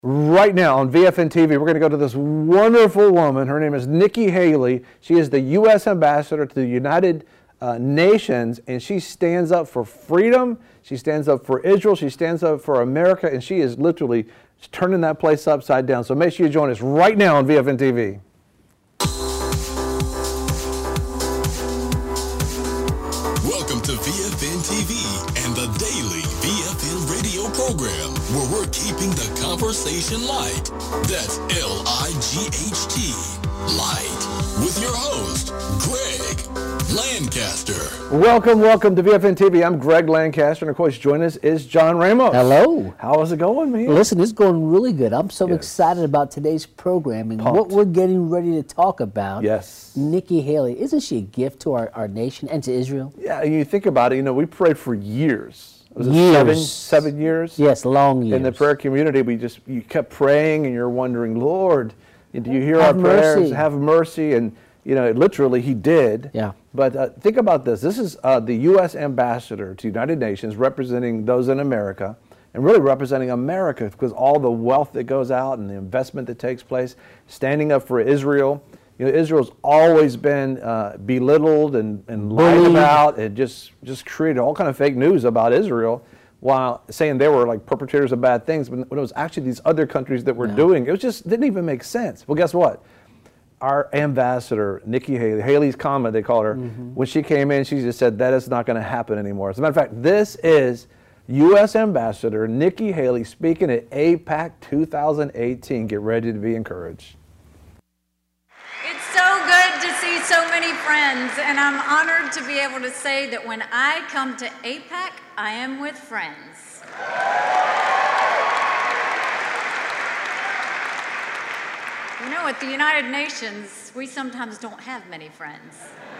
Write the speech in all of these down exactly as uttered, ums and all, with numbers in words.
Right now on V F N T V, we're going to go to this wonderful woman. Her name is Nikki Haley. She is the U S ambassador to the United uh, Nations, and she stands up for freedom. She stands up for Israel. She stands up for America, and she is literally turning that place upside down. So make sure you join us right now on V F N T V. Welcome to V F N T V and the daily V F N radio program, where we're keeping the conversation light. That's L I G H T, light, with your host, Greg Lancaster. Welcome, welcome to V F N T V. I'm Greg Lancaster, and of course, joining us is John Ramos. Hello. How is it going, man? Listen, it's going really good. I'm so Yes. excited about today's programming. Pumped. What we're getting ready to talk about. Yes. Nikki Haley, isn't she a gift to our, our nation and to Israel? Yeah, you think about it, you know, we prayed for years. Was it Years. seven, seven years? Yes, long years. In the prayer community, we just, you kept praying and you're wondering, Lord, do you hear Have our prayers? mercy. Have mercy. And, you know, literally he did. Yeah. But uh, think about this. This is uh, the U S ambassador to the United Nations, representing those in America, and really representing America, because all the wealth that goes out and the investment that takes place, standing up for Israel. You know, Israel's always been uh, belittled and, and lied Bullied. about, and just just created all kind of fake news about Israel, while saying they were like perpetrators of bad things, when, when it was actually these other countries that were Yeah. doing it. It was just didn't even make sense. Well, guess what? Our ambassador, Nikki Haley, Haley's Comet, they called her, Mm-hmm. when she came in, she just said that is not going to happen anymore. As a matter of fact, this is U S Ambassador Nikki Haley speaking at AIPAC two thousand eighteen. Get ready to be encouraged. It's so good to see so many friends, and I'm honored to be able to say that when I come to AIPAC, I am with friends. You know, at the United Nations, we sometimes don't have many friends.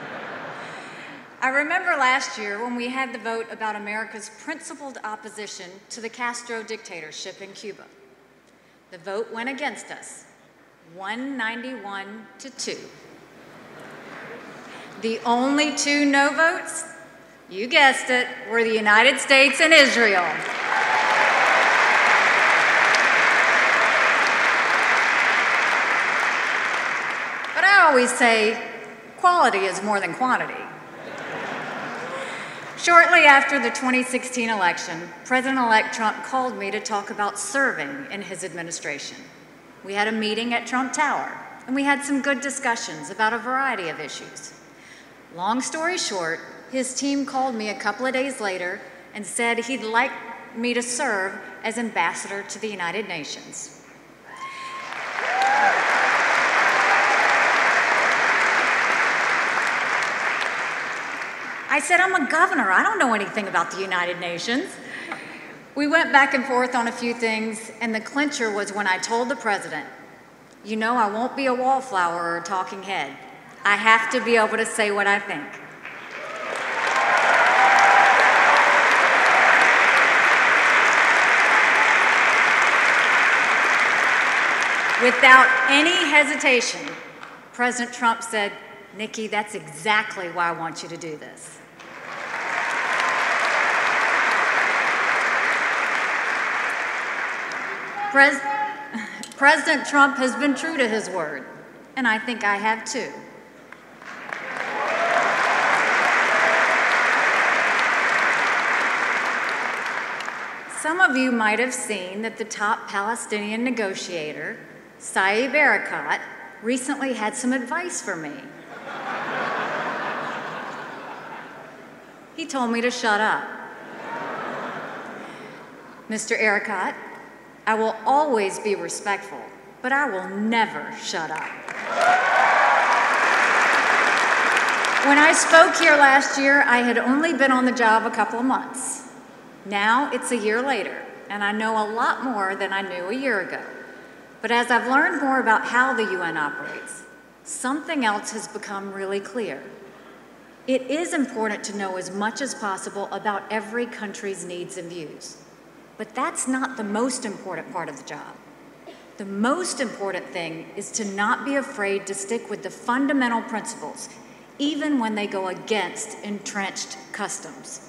I remember last year when we had the vote about America's principled opposition to the Castro dictatorship in Cuba. The vote went against us, one ninety-one to two. The only two no votes, you guessed it, were the United States and Israel. But I always say, quality is more than quantity. Shortly after the twenty sixteen election, President-elect Trump called me to talk about serving in his administration. We had a meeting at Trump Tower, and we had some good discussions about a variety of issues. Long story short, his team called me a couple of days later and said he'd like me to serve as ambassador to the United Nations. I said, I'm a governor. I don't know anything about the United Nations. We went back and forth on a few things, and the clincher was when I told the president, you know, I won't be a wallflower or a talking head. I have to be able to say what I think. Without any hesitation, President Trump said, Nikki, that's exactly why I want you to do this. Pres- President Trump has been true to his word, and I think I have too. Some of you might have seen that the top Palestinian negotiator, Saeb Erekat, recently had some advice for me. He told me to shut up. Mister Erekat, I will always be respectful, but I will never shut up. When I spoke here last year, I had only been on the job a couple of months. Now it's a year later, and I know a lot more than I knew a year ago. But as I've learned more about how the U N operates, something else has become really clear. It is important to know as much as possible about every country's needs and views. But that's not the most important part of the job. The most important thing is to not be afraid to stick with the fundamental principles, even when they go against entrenched customs.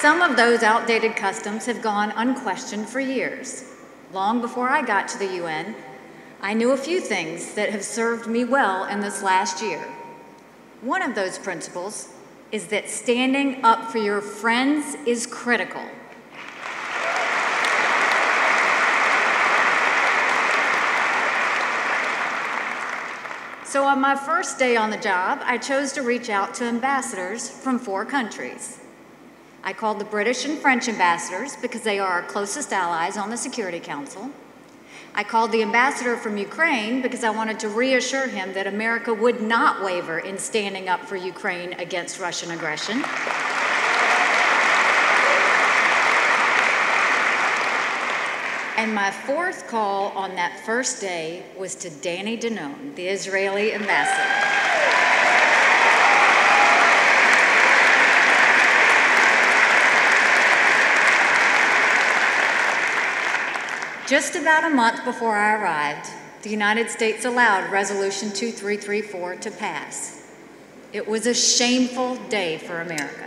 Some of those outdated customs have gone unquestioned for years. Long before I got to the U N, I knew a few things that have served me well in this last year. One of those principles is that standing up for your friends is critical. So on my first day on the job, I chose to reach out to ambassadors from four countries. I called the British and French ambassadors because they are our closest allies on the Security Council. I called the ambassador from Ukraine because I wanted to reassure him that America would not waver in standing up for Ukraine against Russian aggression. And my fourth call on that first day was to Danny Danon, the Israeli ambassador. Just about a month before I arrived, the United States allowed Resolution two three three four to pass. It was a shameful day for America.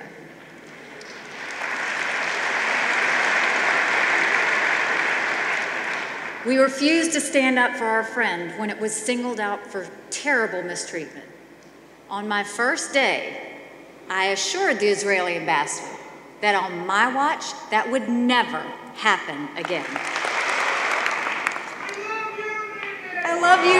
We refused to stand up for our friend when it was singled out for terrible mistreatment. On my first day, I assured the Israeli ambassador that on my watch, that would never happen again. I love you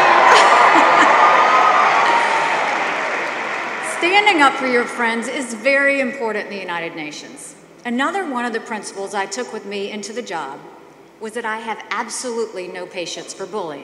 too. Standing up for your friends is very important in the United Nations. Another one of the principles I took with me into the job was that I have absolutely no patience for bullying.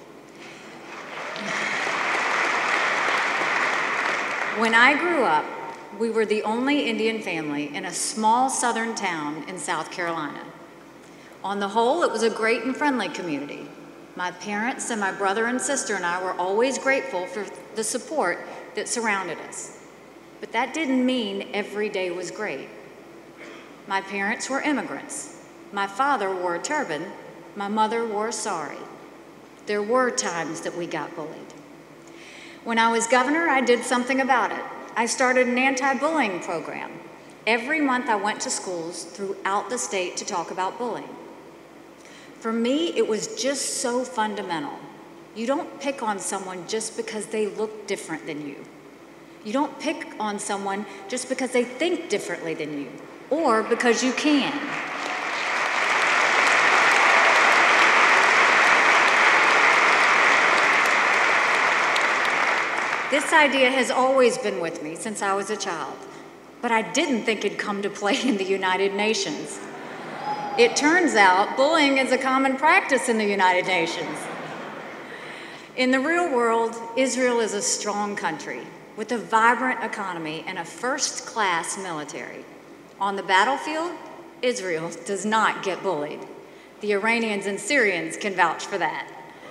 When I grew up, we were the only Indian family in a small southern town in South Carolina. On the whole, it was a great and friendly community. My parents and my brother and sister and I were always grateful for the support that surrounded us. But that didn't mean every day was great. My parents were immigrants. My father wore a turban, my mother wore a sari. There were times that we got bullied. When I was governor, I did something about it. I started an anti-bullying program. Every month I went to schools throughout the state to talk about bullying. For me, it was just so fundamental. You don't pick on someone just because they look different than you. You don't pick on someone just because they think differently than you, or because you can. This idea has always been with me since I was a child, but I didn't think it'd come to play in the United Nations. It turns out bullying is a common practice in the United Nations. In the real world, Israel is a strong country with a vibrant economy and a first-class military. On the battlefield, Israel does not get bullied. The Iranians and Syrians can vouch for that.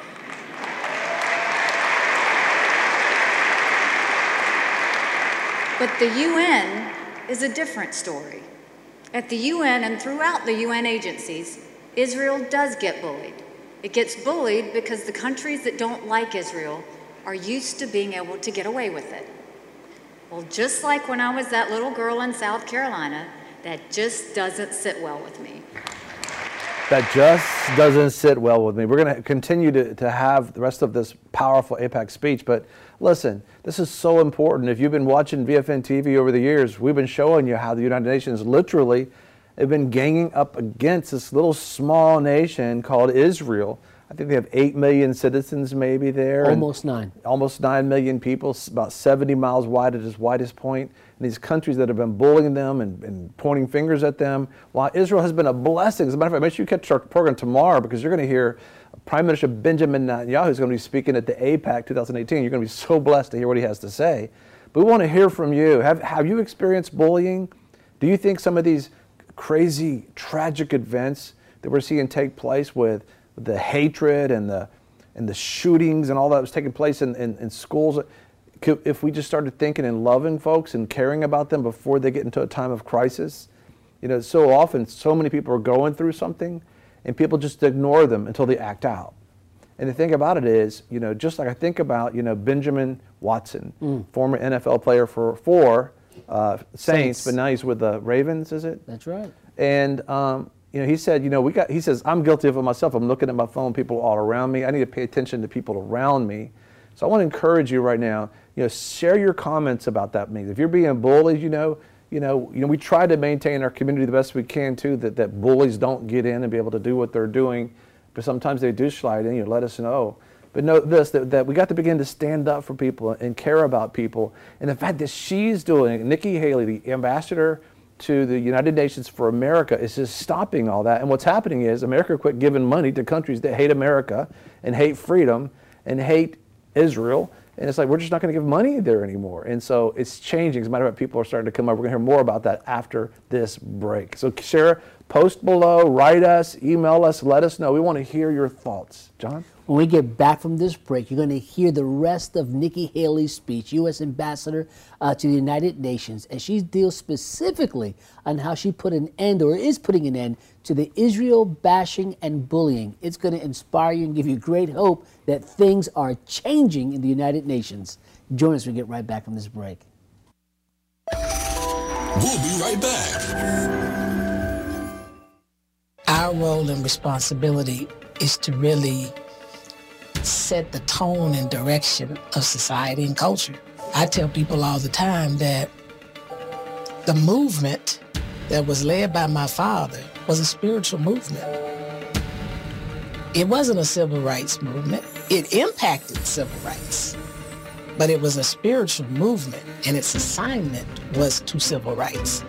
But the U N is a different story. At the U N and throughout the U N agencies, Israel does get bullied. It gets bullied because the countries that don't like Israel are used to being able to get away with it. Well, just like when I was that little girl in South Carolina, that just doesn't sit well with me. That just doesn't sit well with me. We're going to continue to, to have the rest of this powerful AIPAC speech, but listen, this is so important. If you've been watching V F N T V over the years, we've been showing you how the United Nations literally have been ganging up against this little small nation called Israel. I think they have eight million citizens maybe there. Almost nine. Almost nine million people, about seventy miles wide at its widest point. And these countries that have been bullying them and, and pointing fingers at them, while Israel has been a blessing. As a matter of fact, make sure you catch our program tomorrow because you're going to hear Prime Minister Benjamin Netanyahu is going to be speaking at the AIPAC twenty eighteen. You're going to be so blessed to hear what he has to say. But we want to hear from you. Have, have you experienced bullying? Do you think some of these crazy, tragic events that we're seeing take place with the hatred and the and the shootings and all that was taking place in, in, in schools, if we just started thinking and loving folks and caring about them before they get into a time of crisis? You know, so often so many people are going through something and people just ignore them until they act out. And the thing about it is, you know, just like I think about, you know, Benjamin Watson, mm. former N F L player for, for uh, Saints, Saints, but now he's with the Ravens, is it? That's right. And um, you know, he said, you know, we got. He says, I'm guilty of it myself. I'm looking at my phone, people all around me. I need to pay attention to people around me. So I want to encourage you right now. You know, share your comments about that. Means if you're being bullied, you know, you know, you know, we try to maintain our community the best we can too. That that bullies don't get in and be able to do what they're doing, but sometimes they do slide in. You know, let us know. But know this, that, that we got to begin to stand up for people and care about people. And the fact that she's doing it, Nikki Haley, the ambassador to the United Nations for America, is just stopping all that. And what's happening is America quit giving money to countries that hate America and hate freedom and hate Israel. And it's like, we're just not going to give money there anymore. And so it's changing. As a matter of fact, people are starting to come up. We're going to hear more about that after this break. So share, post below, write us, email us, let us know. We want to hear your thoughts. John? When we get back from this break, you're going to hear the rest of Nikki Haley's speech, U S Ambassador uh, to the United Nations, and she deals specifically on how she put an end, or is putting an end, to the Israel bashing and bullying. It's going to inspire you and give you great hope that things are changing in the United Nations. Join us when we get right back from this break. We'll be right back. Our role and responsibility is to really set the tone and direction of society and culture. I tell people all the time that the movement that was led by my father was a spiritual movement. It wasn't a civil rights movement. It impacted civil rights, but it was a spiritual movement, and its assignment was to civil rights.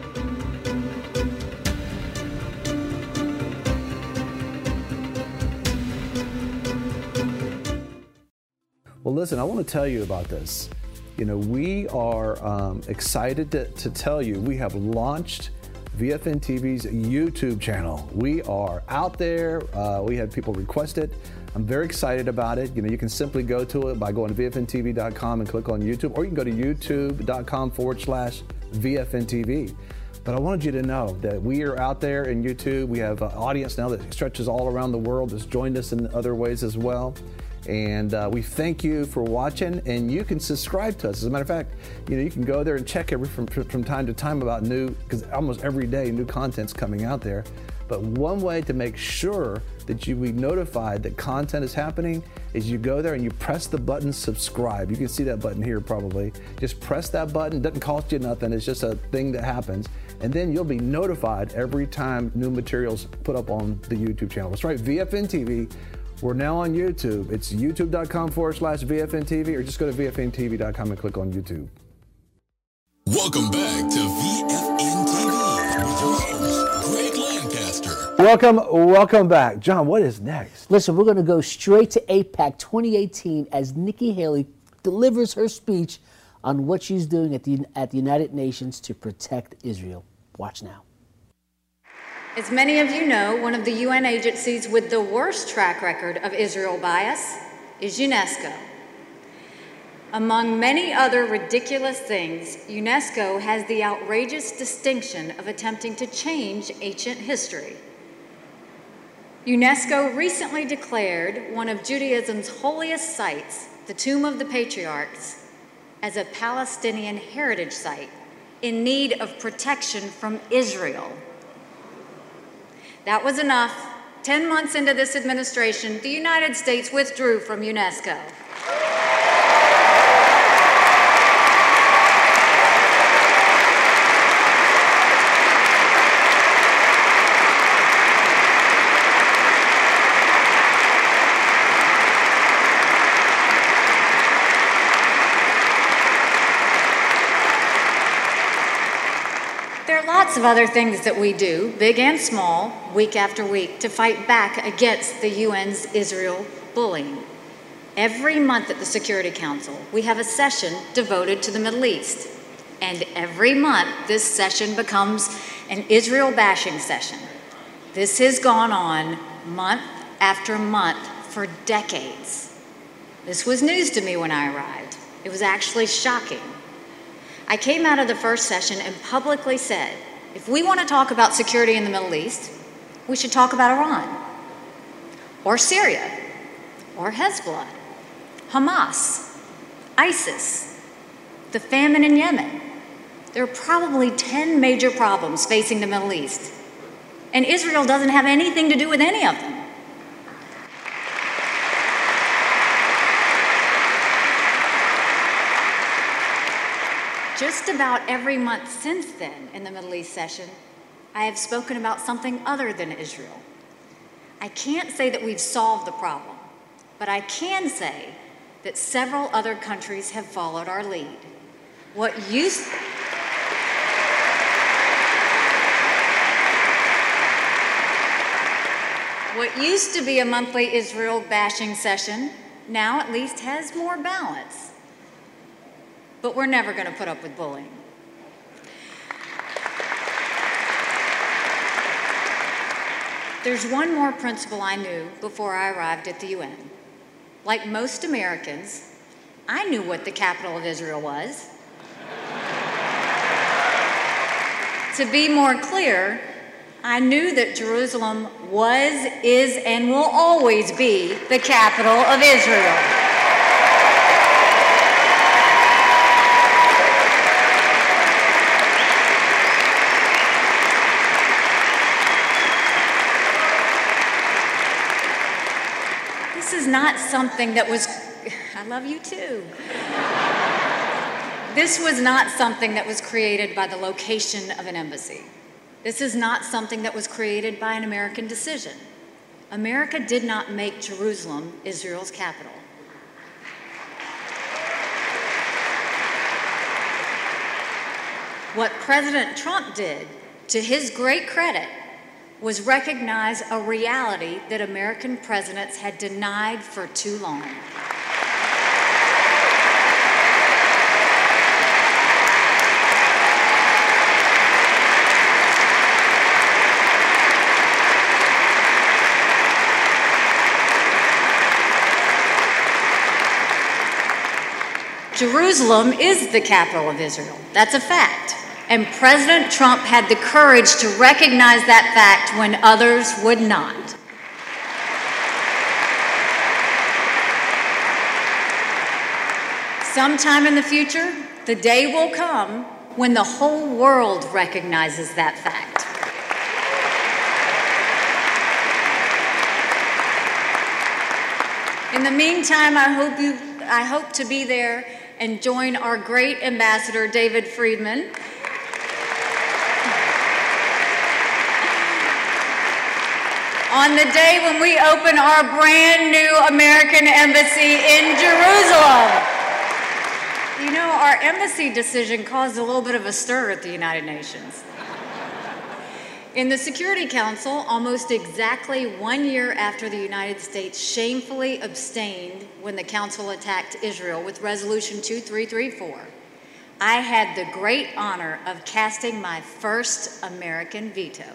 Well, listen, I want to tell you about this. You know, we are um, excited to, to tell you we have launched V F N T V's YouTube channel. We are out there. Uh, we had people request it. I'm very excited about it. You know, you can simply go to it by going to V F N T V dot com and click on YouTube, or you can go to youtube.com forward slash VFNTV. But I wanted you to know that we are out there in YouTube. We have an audience now that stretches all around the world, has joined us in other ways as well. And uh, we thank you for watching, and you can subscribe to us. As a matter of fact, you know, you can go there and check every from, from time to time about new, because almost every day new content's coming out there. But one way to make sure that you be notified that content is happening is you go there and you press the button subscribe. You can see that button here probably. Just press that button. It doesn't cost you nothing. It's just a thing that happens. And then you'll be notified every time new materials put up on the YouTube channel. That's right, V F N T V. We're now on YouTube. It's youtube.com forward slash VFNTV, or just go to V F N T V dot com and click on YouTube. Welcome back to V F N T V with your host, Greg Lancaster. Welcome, welcome back. John, what is next? Listen, we're going to go straight to AIPAC twenty eighteen as Nikki Haley delivers her speech on what she's doing at the, at the United Nations to protect Israel. Watch now. As many of you know, one of the U N agencies with the worst track record of Israel bias is UNESCO. Among many other ridiculous things, UNESCO has the outrageous distinction of attempting to change ancient history. UNESCO recently declared one of Judaism's holiest sites, the Tomb of the Patriarchs, as a Palestinian heritage site in need of protection from Israel. That was enough. Ten months into this administration, the United States withdrew from UNESCO. There are lots of other things that we do, big and small, week after week, to fight back against the U N's Israel bullying. Every month at the Security Council, we have a session devoted to the Middle East. And every month, this session becomes an Israel bashing session. This has gone on month after month for decades. This was news to me when I arrived. It was actually shocking. I came out of the first session and publicly said, if we want to talk about security in the Middle East, we should talk about Iran, or Syria, or Hezbollah, Hamas, ISIS, the famine in Yemen, there are probably ten major problems facing the Middle East, and Israel doesn't have anything to do with any of them. Just about every month since then in the Middle East session, I have spoken about something other than Israel. I can't say that we've solved the problem, but I can say that several other countries have followed our lead. What used What used to be a monthly Israel bashing session now at least has more balance. But we're never going to put up with bullying. There's one more principle I knew before I arrived at the U N. Like most Americans, I knew what the capital of Israel was. To be more clear, I knew that Jerusalem was, is, and will always be the capital of Israel. This is not something that was, I love you too. This was not something that was created by the location of an embassy. This is not something that was created by an American decision. America did not make Jerusalem Israel's capital. What President Trump did, to his great credit, was recognize a reality that American presidents had denied for too long. Jerusalem is the capital of Israel. That's a fact. And President Trump had the courage to recognize that fact when others would not. Sometime in the future, the day will come when the whole world recognizes that fact. In the meantime, I hope you, I hope to be there and join our great ambassador, David Friedman, on the day when we open our brand new American embassy in Jerusalem. You know, our embassy decision caused a little bit of a stir at the United Nations. In the Security Council, almost exactly one year after the United States shamefully abstained when the Council attacked Israel with Resolution two three three four, I had the great honor of casting my first American veto.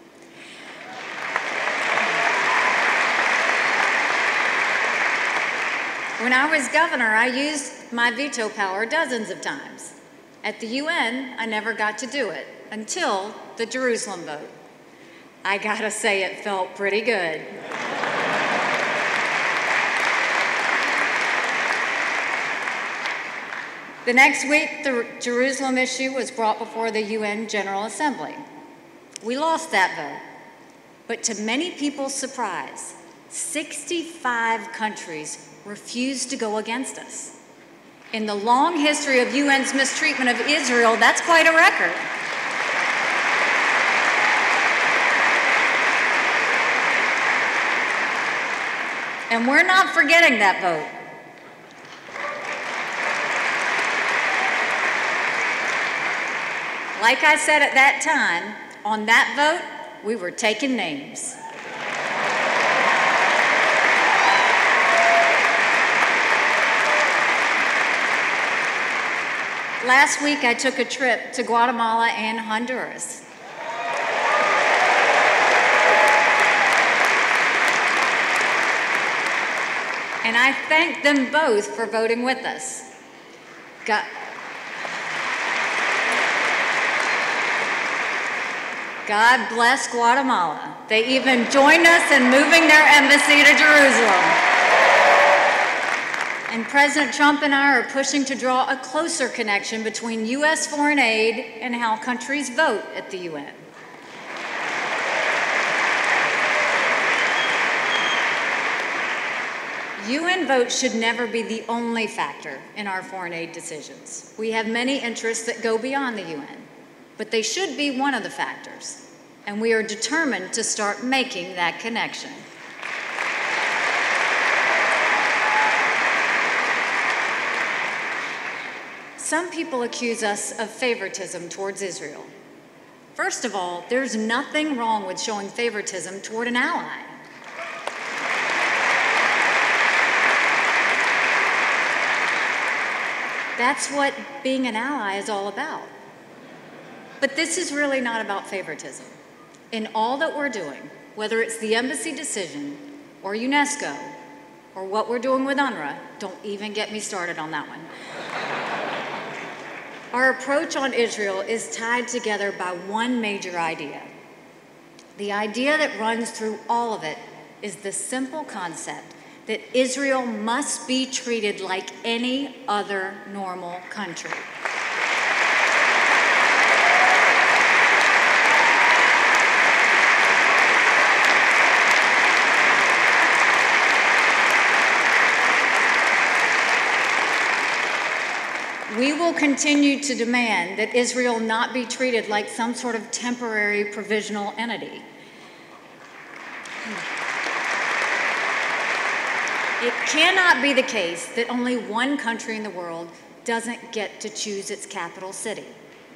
When I was governor, I used my veto power dozens of times. At the U N, I never got to do it until the Jerusalem vote. I gotta say, it felt pretty good. The next week, the Jerusalem issue was brought before the U N General Assembly. We lost that vote, but to many people's surprise, sixty-five countries refused to go against us. In the long history of U N's mistreatment of Israel, that's quite a record. And we're not forgetting that vote. Like I said at that time, on that vote, we were taking names. Last week, I took a trip to Guatemala and Honduras. And I thank them both for voting with us. God, God bless Guatemala. They even joined us in moving their embassy to Jerusalem. And President Trump and I are pushing to draw a closer connection between U S foreign aid and how countries vote at the U N. U N votes should never be the only factor in our foreign aid decisions. We have many interests that go beyond the U N, but they should be one of the factors, and we are determined to start making that connection. Some people accuse us of favoritism towards Israel. First of all, there's nothing wrong with showing favoritism toward an ally. That's what being an ally is all about. But this is really not about favoritism. In all that we're doing, whether it's the embassy decision or UNESCO or what we're doing with UNRWA, don't even get me started on that one. Our approach on Israel is tied together by one major idea. The idea that runs through all of it is the simple concept that Israel must be treated like any other normal country. We will continue to demand that Israel not be treated like some sort of temporary provisional entity. It cannot be the case that only one country in the world doesn't get to choose its capital city.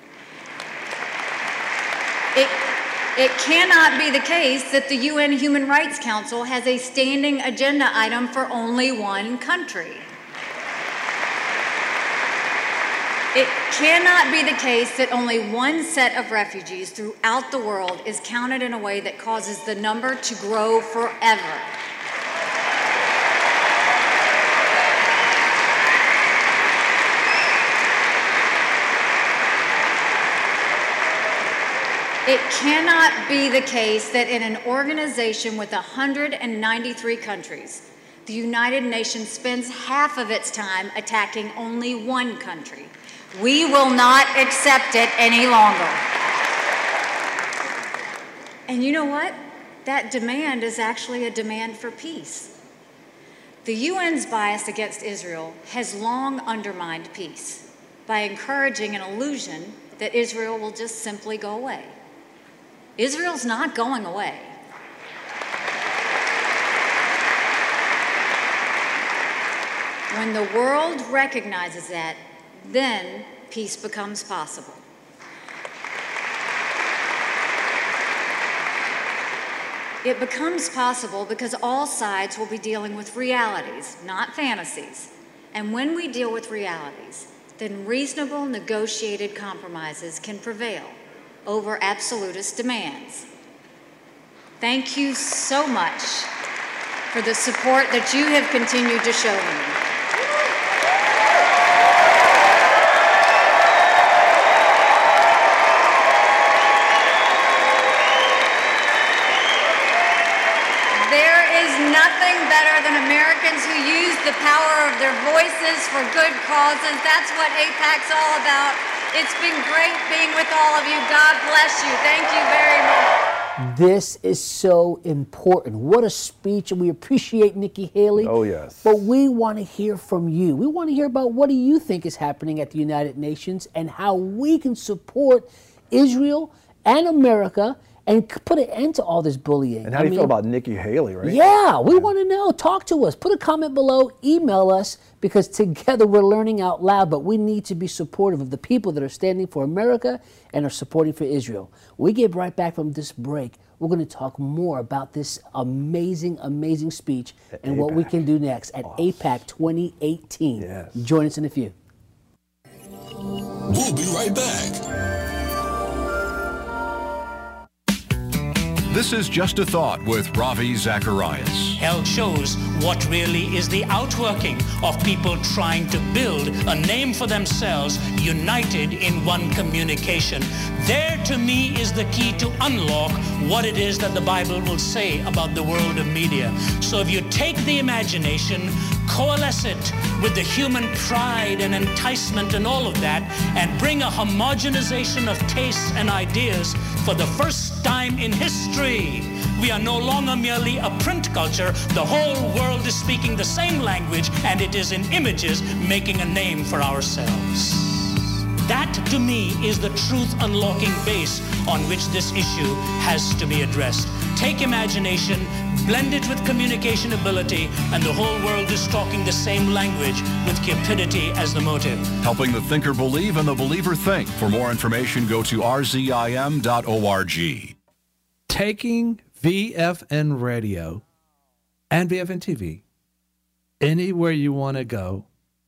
It, it cannot be the case that the U N Human Rights Council has a standing agenda item for only one country. It cannot be the case that only one set of refugees throughout the world is counted in a way that causes the number to grow forever. It cannot be the case that in an organization with one hundred ninety-three countries, the United Nations spends half of its time attacking only one country. We will not accept it any longer. And you know what? That demand is actually a demand for peace. The U N's bias against Israel has long undermined peace by encouraging an illusion that Israel will just simply go away. Israel's not going away. When the world recognizes that, then peace becomes possible. It becomes possible because all sides will be dealing with realities, not fantasies. And when we deal with realities, then reasonable negotiated compromises can prevail over absolutist demands. Thank you so much for the support that you have continued to show me. Nothing better than Americans who use the power of their voices for good causes. That's what AIPAC's all about. It's been great being with all of you. God bless you. Thank you very much. This is so important. What a speech, and we appreciate Nikki Haley. Oh, yes. But we want to hear from you. We want to hear about what do you think is happening at the United Nations and how we can support Israel and America and put an end to all this bullying. And how do you I mean, feel about Nikki Haley, right? Yeah, we yeah. want to know. Talk to us. Put a comment below. Email us, because together we're learning out loud, but we need to be supportive of the people that are standing for America and are supporting for Israel. When we get right back from this break, we're going to talk more about this amazing, amazing speech at and AIPAC. What we can do next at awesome. AIPAC twenty eighteen. Yes. Join us in a few. We'll be right back. This is Just a Thought with Ravi Zacharias. Hell shows what really is the outworking of people trying to build a name for themselves, united in one communication. There, to me, is the key to unlock what it is that the Bible will say about the world of media. So if you take the imagination, coalesce it with the human pride and enticement and all of that, and bring a homogenization of tastes and ideas for the first time in history. We are no longer merely a print culture. The whole world is speaking the same language, and it is in images making a name for ourselves. That, to me, is the truth unlocking base on which this issue has to be addressed. Take imagination, blend it with communication ability, and the whole world is talking the same language with cupidity as the motive. Helping the thinker believe and the believer think. For more information, go to r z i m dot org. Taking V F N Radio and V F N T V anywhere you want to go,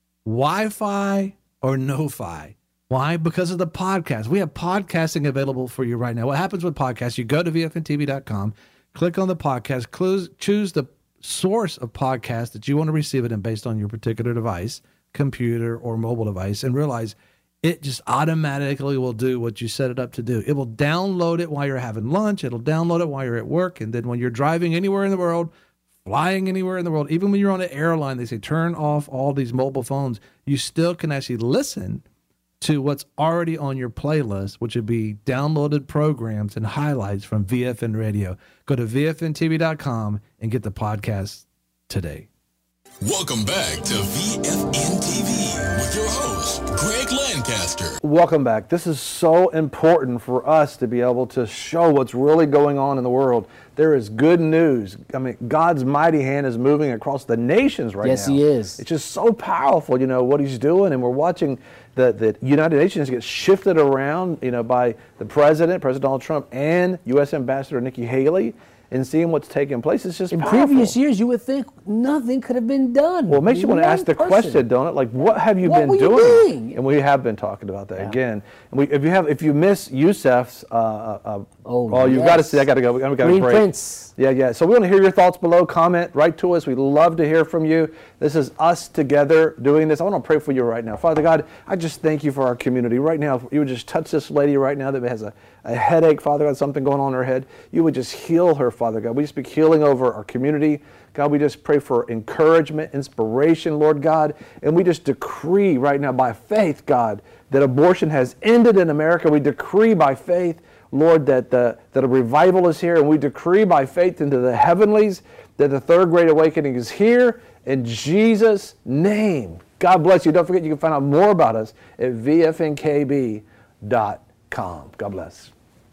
Wi-Fi or no-fi. Why? Because of the podcast. We have podcasting available for you right now. What happens with podcasts? You go to V F N T V dot com, click on the podcast, close, choose the source of podcast that you want to receive it in based on your particular device, computer or mobile device, and realize it just automatically will do what you set it up to do. It will download it while you're having lunch. It'll download it while you're at work. And then when you're driving anywhere in the world, flying anywhere in the world, even when you're on an airline, they say turn off all these mobile phones. You still can actually listen to what's already on your playlist, which would be downloaded programs and highlights from V F N Radio. Go to V F N T V dot com and get the podcast today. Welcome back to V F N T V with your host, Greg Lancaster. Welcome back. This is so important for us to be able to show what's really going on in the world. There is good news. I mean, God's mighty hand is moving across the nations right Yes, now. he is. It's just so powerful, you know, what he's doing. And we're watching the, the United Nations get shifted around, you know, by the president, President Donald Trump, and U S Ambassador Nikki Haley. And seeing what's taking place, it's just In powerful. previous years, you would think nothing could have been done. Well, it makes you want to One ask the person. question, don't it? Like, what have you What been were you doing? doing? And we have been talking about that Yeah. again. And we, if you have, if you miss Youssef's, uh, uh, Oh, well, you've got to yes. see. I got to go. We got to Green break. Prince. Yeah, yeah. So we want to hear your thoughts below. Comment, write to us. We love to hear from you. This is us together doing this. I want to pray for you right now, Father God. I just thank you for our community right now. If you would just touch this lady right now that has a, a headache, Father God, something going on in her head. You would just heal her, Father God. We speak healing over our community. God, we just pray for encouragement, inspiration, Lord God. And we just decree right now by faith, God, that abortion has ended in America. We decree by faith, Lord, that the, that a revival is here. And we decree by faith into the heavenlies that the third great awakening is here in Jesus' name. God bless you. Don't forget you can find out more about us at V F N K B dot com. God bless.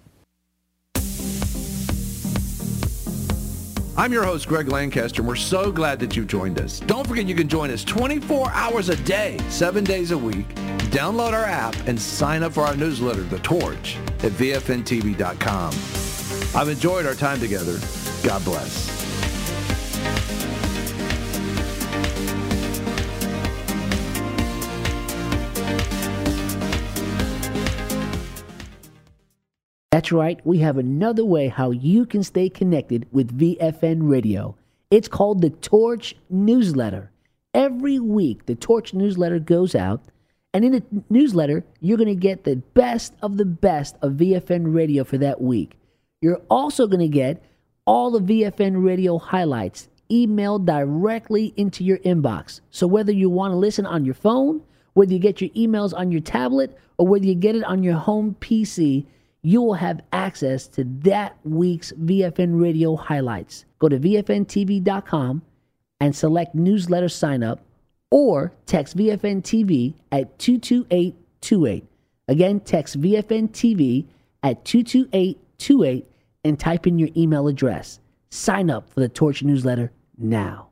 I'm your host, Greg Lancaster, and we're so glad that you joined us. Don't forget you can join us twenty-four hours a day, seven days a week. Download our app and sign up for our newsletter, The Torch, at V F N T V dot com. I've enjoyed our time together. God bless. That's right, we have another way how you can stay connected with V F N Radio. It's called the Torch Newsletter. Every week, the Torch Newsletter goes out, and in the newsletter, you're going to get the best of the best of V F N Radio for that week. You're also going to get all the V F N Radio highlights emailed directly into your inbox. So whether you want to listen on your phone, whether you get your emails on your tablet, or whether you get it on your home P C, you will have access to that week's V F N Radio highlights. Go to V F N T V dot com and select newsletter sign up, or text V F N T V at two two eight two eight. Again, text V F N T V at two two eight two eight and type in your email address. Sign up for the Torch Newsletter now.